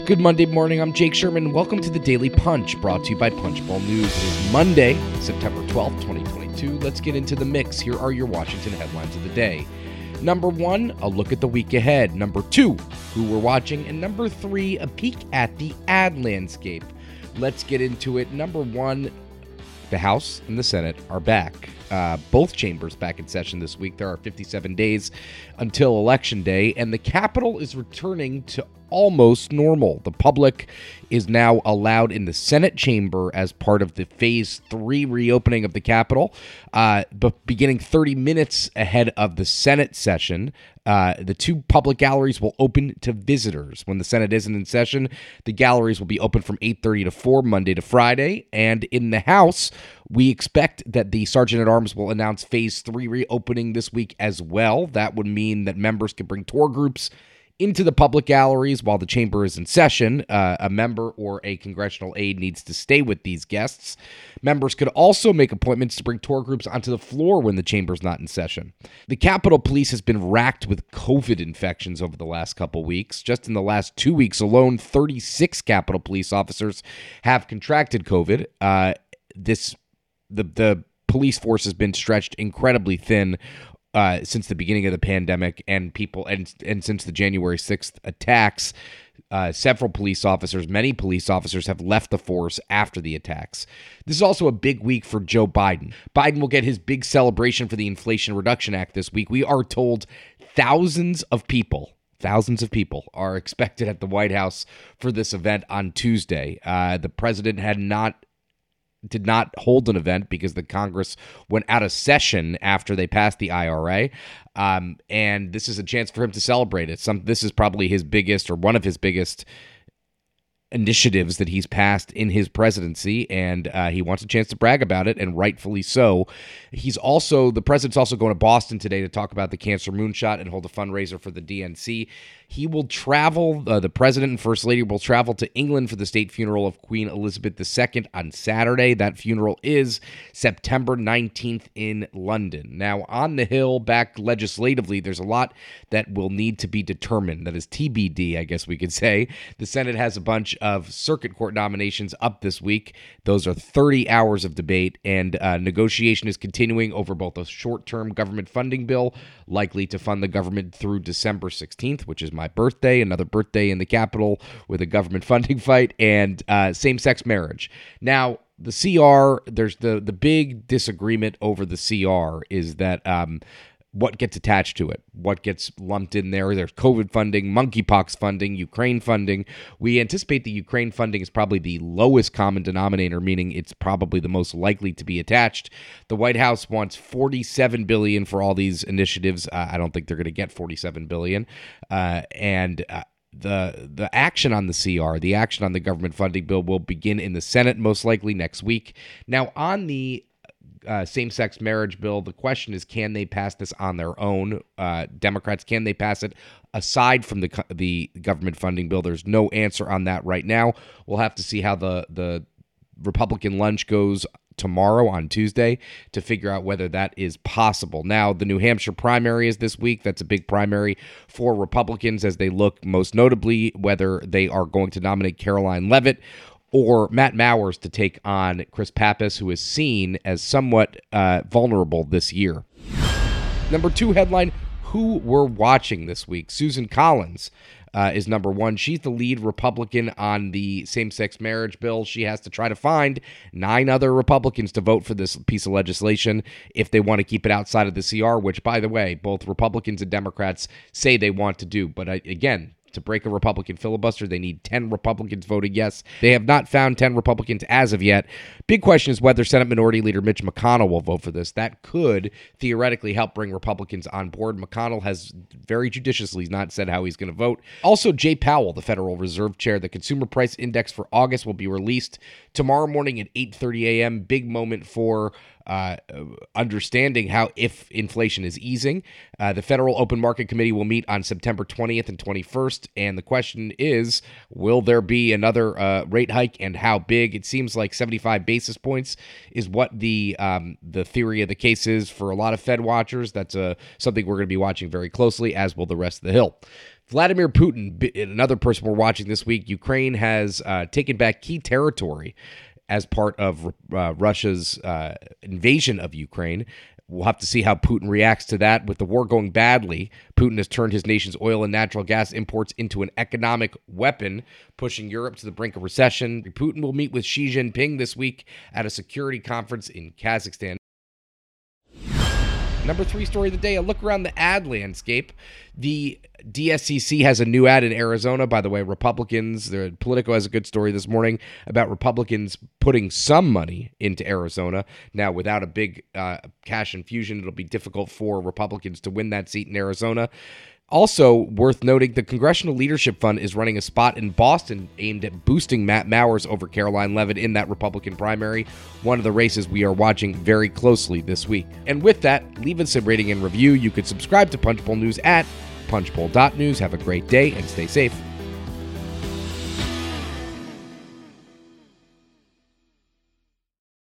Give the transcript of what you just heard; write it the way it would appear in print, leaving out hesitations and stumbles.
Good Monday morning. I'm Jake Sherman. Welcome to the Daily Punch, brought to you by Punchbowl News. It is Monday, September 12th, 2022. Let's get into the mix. Here are your Washington headlines of the day. Number one, a look at the week ahead. Number two, who we're watching. And number three, a peek at the ad landscape. Let's get into it. Number one, the House and the Senate are back. Both chambers back in session this week. There are 57 days until Election Day, and the Capitol is returning to almost normal. The public is now allowed in the Senate chamber as part of the Phase 3 reopening of the Capitol, but beginning 30 minutes ahead of the Senate session. The two public galleries will open to visitors. When the Senate isn't in session, the galleries will be open from 8:30 to 4, Monday to Friday. And in the House, we expect that the Sergeant-at-Arms will announce Phase 3 reopening this week as well. That would mean that members can bring tour groups into the public galleries while the chamber is in session. A member or a congressional aide needs to stay with these guests. Members could also make appointments to bring tour groups onto the floor when the chamber's not in session. The Capitol Police has been racked with COVID infections over the last couple weeks. Just in the last 2 weeks alone, 36 Capitol Police officers have contracted COVID. The police force has been stretched incredibly thin since the beginning of the pandemic, and since the January 6th attacks. Many police officers have left the force after the attacks. This is also a big week for Joe Biden. Biden will get his big celebration for the Inflation Reduction Act this week. We are told thousands of people are expected at the White House for this event on Tuesday. The president did not hold an event because the Congress went out of session after they passed the IRA. And this is a chance for him to celebrate it. This is probably his biggest, or one of his biggest, initiatives that he's passed in his presidency, and he wants a chance to brag about it, and rightfully so. The president's also going to Boston today to talk about the cancer moonshot and hold a fundraiser for the DNC. He will travel, the president and first lady will travel to England for the state funeral of Queen Elizabeth II on Saturday. That funeral is September 19th in London. Now, on the Hill, back legislatively, there's a lot that will need to be determined. That is TBD, I guess we could say. The Senate has a bunch of circuit court nominations up this week. Those are 30 hours of debate, and negotiation is continuing over both a short-term government funding bill, likely to fund the government through December 16th, which is my birthday, another birthday in the Capitol with a government funding fight, and same-sex marriage. Now, the CR, there's the big disagreement over the CR is that what gets attached to it, what gets lumped in there. There's COVID funding, monkeypox funding, Ukraine funding. We anticipate the Ukraine funding is probably the lowest common denominator, meaning it's probably the most likely to be attached. The White House wants $47 billion for all these initiatives. I don't think they're going to get $47 billion. The action on the CR, the action on the government funding bill, will begin in the Senate most likely next week. Now, on the same-sex marriage bill, the question is, can they pass this on their own? Democrats, can they pass it aside from the government funding bill? There's no answer on that right now. We'll have to see how the Republican lunch goes tomorrow on Tuesday to figure out whether that is possible. Now, the New Hampshire primary is this week. That's a big primary for Republicans as they look most notably whether they are going to nominate Caroline Leavitt or Matt Mowers to take on Chris Pappas, who is seen as somewhat vulnerable this year. Number two headline, who we're watching this week. Susan Collins is number one. She's the lead Republican on the same-sex marriage bill. She has to try to find 9 other Republicans to vote for this piece of legislation if they want to keep it outside of the CR, which, by the way, both Republicans and Democrats say they want to do. But again, to break a Republican filibuster, they need 10 Republicans voting yes. They have not found 10 Republicans as of yet. Big question is whether Senate Minority Leader Mitch McConnell will vote for this. That could theoretically help bring Republicans on board. McConnell has very judiciously not said how he's going to vote. Also, Jay Powell, the Federal Reserve Chair, the Consumer Price Index for August will be released tomorrow morning at 8:30 a.m. Big moment for understanding how if inflation is easing. The Federal Open Market Committee will meet on September 20th and 21st, and the question is, will there be another rate hike, and how big? It seems like 75 basis points is what the theory of the case is for a lot of Fed watchers. That's something we're going to be watching very closely, as will the rest of the Hill. Vladimir Putin, another person we're watching this week. Ukraine has taken back key territory as part of Russia's invasion of Ukraine. We'll have to see how Putin reacts to that. With the war going badly, Putin has turned his nation's oil and natural gas imports into an economic weapon, pushing Europe to the brink of recession. Putin will meet with Xi Jinping this week at a security conference in Kazakhstan. Number 3 story of the day, a look around the ad landscape. The DSCC has a new ad in Arizona. By the way, Republicans, Politico has a good story this morning about Republicans putting some money into Arizona. Now, without a big cash infusion, it'll be difficult for Republicans to win that seat in Arizona. Also worth noting, the Congressional Leadership Fund is running a spot in Boston aimed at boosting Matt Mowers over Caroline Leavitt in that Republican primary, one of the races we are watching very closely this week. And with that, leave us a rating and review. You could subscribe to Punchbowl News at punchbowl.news. Have a great day and stay safe.